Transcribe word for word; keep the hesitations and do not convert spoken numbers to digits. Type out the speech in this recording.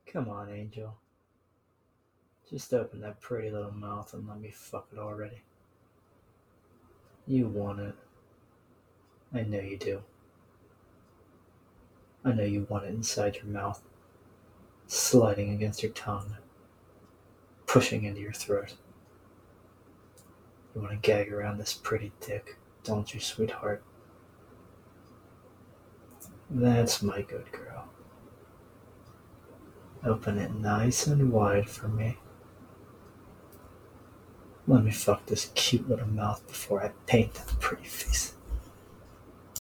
Come on, Angel. Just open that pretty little mouth and let me fuck it already. You want it. I know you do. I know you want it inside your mouth, sliding against your tongue, pushing into your throat. You want to gag around this pretty dick, don't you, sweetheart? That's my good girl. Open it nice and wide for me. Let me fuck this cute little mouth before I paint that pretty face.